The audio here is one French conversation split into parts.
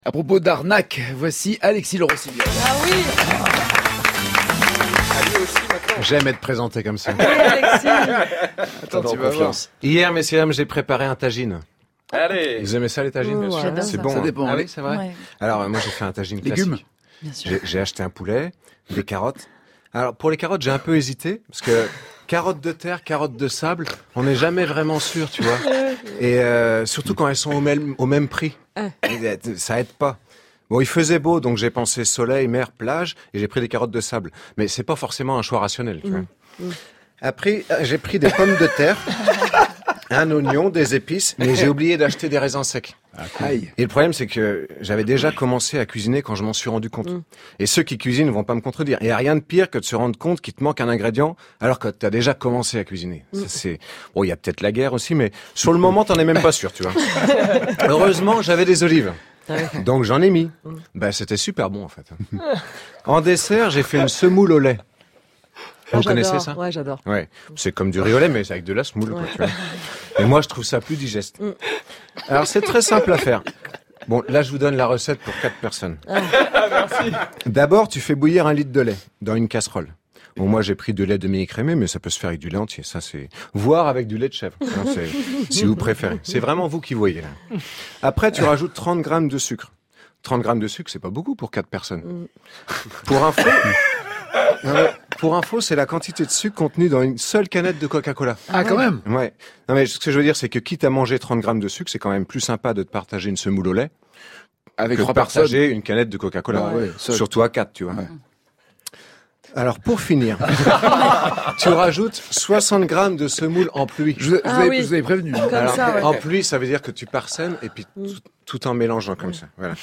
À propos d'arnaque, voici Alexis Le Rossignol. Ah oui. J'aime être présenté comme ça. Oui, Alexis. Attends, tu vas voir. Hier, messieurs, dames, j'ai préparé un tagine. Allez. Vous aimez ça, les tagines? Oh, sûr. j'adore C'est ça. bon. Ça dépend. Ah Oui. oui, c'est vrai. Ouais, Alors, moi, j'ai fait un tagine Légumes. classique. bien sûr. J'ai acheté un poulet, des carottes. Alors, pour les carottes, j'ai un peu hésité, parce que carottes de terre, carottes de sable, on n'est jamais vraiment sûr, tu vois. Et surtout quand elles sont au même prix. Et, ça aide pas. Bon, il faisait beau, donc j'ai pensé soleil, mer, plage, et j'ai pris des carottes de sable. Mais c'est pas forcément un choix rationnel, tu vois. Après, j'ai pris des pommes de terre, un oignon, des épices, mais j'ai oublié d'acheter des raisins secs. Aïe. Et le problème, c'est que j'avais déjà commencé à cuisiner quand je m'en suis rendu compte. Et ceux qui cuisinent ne vont pas me contredire. Il n'y a rien de pire que de se rendre compte qu'il te manque un ingrédient alors que tu as déjà commencé à cuisiner. Ça, bon, il y a peut-être la guerre aussi, mais sur le moment, t'en es même pas sûr, tu vois. Heureusement, j'avais des olives. Donc j'en ai mis. Bah, c'était super bon, en fait. En dessert, j'ai fait une semoule au lait. Vous connaissez ça? Ouais, j'adore. Ouais, c'est comme du riz au lait, mais c'est avec de la semoule, quoi, tu vois. Et moi, je trouve ça plus digeste. Alors, c'est très simple à faire. Bon, là, je vous donne la recette pour 4 personnes. Merci. D'abord, tu fais bouillir 1 litre de lait dans une casserole. Bon, moi, j'ai pris du lait demi-écrémé, mais ça peut se faire avec du lait entier. Ça, c'est, voire avec du lait de chèvre. Hein, si vous préférez. C'est vraiment vous qui voyez, là. Après, tu rajoutes 30 grammes de sucre. 30 grammes de sucre, c'est pas beaucoup pour 4 personnes. Pour info, c'est la quantité de sucre contenue dans une seule canette de Coca-Cola. Ah, quand même. Ouais. Non, mais ce que je veux dire, c'est que quitte à manger 30 grammes de sucre, c'est quand même plus sympa de te partager une semoule au lait Avec que de 3 personnes. partager une canette de Coca-Cola. Ah ouais, seul. Surtout à 4, tu vois. Ouais. Alors, pour finir, tu rajoutes 60 grammes de semoule en pluie. Je vous Ah oui. avais prévenu. Comme Alors, ça, ouais. en pluie, ça veut dire que tu parsèmes et puis tout en mélangeant comme ça. Voilà.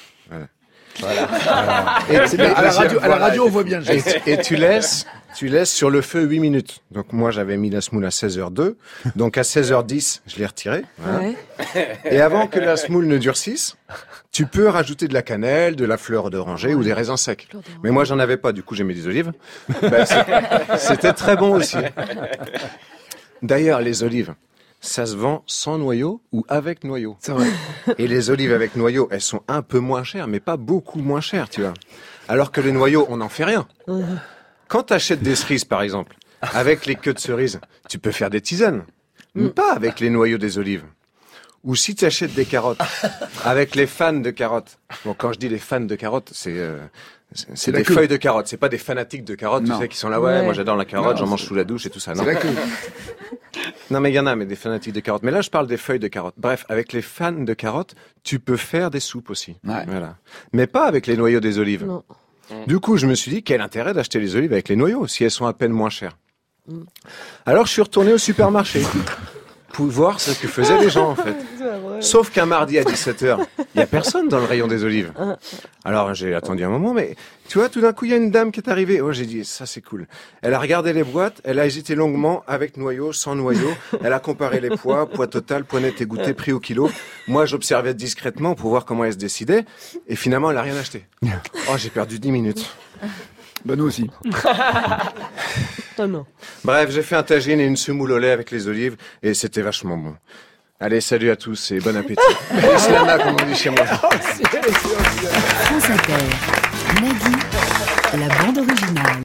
Et, À la radio, on voit bien le geste. et tu laisses sur le feu 8 minutes. Donc moi, j'avais mis la semoule à 16h02. Donc à 16h10, je l'ai retirée. Voilà. Ouais. Et avant que la semoule ne durcisse, tu peux rajouter de la cannelle, de la fleur d'oranger ou des raisins secs. Mais moi, j'en avais pas. Du coup, j'ai mis des olives. Ben, c'était très bon aussi. D'ailleurs, les olives, ça se vend sans noyau ou avec noyau. C'est vrai. Et les olives avec noyau, elles sont un peu moins chères, mais pas beaucoup moins chères, tu vois. Alors que les noyaux, on n'en fait rien. Quand tu achètes des cerises, par exemple, avec les queues de cerises, tu peux faire des tisanes. Mais pas avec les noyaux des olives. Ou si tu achètes des carottes, avec les fans de carottes. Bon, quand je dis les fans de carottes, c'est la des queue. feuilles de carottes. C'est pas des fanatiques de carottes, Non. tu sais, qui sont là, ouais, Ouais. moi j'adore la carotte, Non, j'en mange sous la douche et tout ça. Non. C'est la queue. Non, mais il y en a, mais des fanatiques de carottes. Mais là, je parle des feuilles de carottes. Bref, avec les fans de carottes, tu peux faire des soupes aussi. Ouais. Voilà. Mais pas avec les noyaux des olives. Non. Du coup, je me suis dit, quel intérêt d'acheter les olives avec les noyaux, si elles sont à peine moins chères. Alors, je suis retourné au supermarché pour voir ce que faisaient les gens, en fait. Sauf qu'un mardi à 17h, il y a personne dans le rayon des olives. Alors, j'ai attendu un moment, mais tu vois, tout d'un coup, il y a une dame qui est arrivée. Oh, j'ai dit, ça, c'est cool. Elle a regardé les boîtes, elle a hésité longuement avec noyau, sans noyau. Elle a comparé les poids total, poids net et goûté, prix au kilo. Moi, j'observais discrètement pour voir comment elle se décidait. Et finalement, elle a rien acheté. Oh, j'ai perdu 10 minutes. Bah, nous aussi. Oh non. Bref, j'ai fait un tagine et une semoule au lait avec les olives et c'était vachement bon. Allez, salut à tous et bon appétit. Islama, comme on dit chez moi. France Inter, Nagui, la bande originale.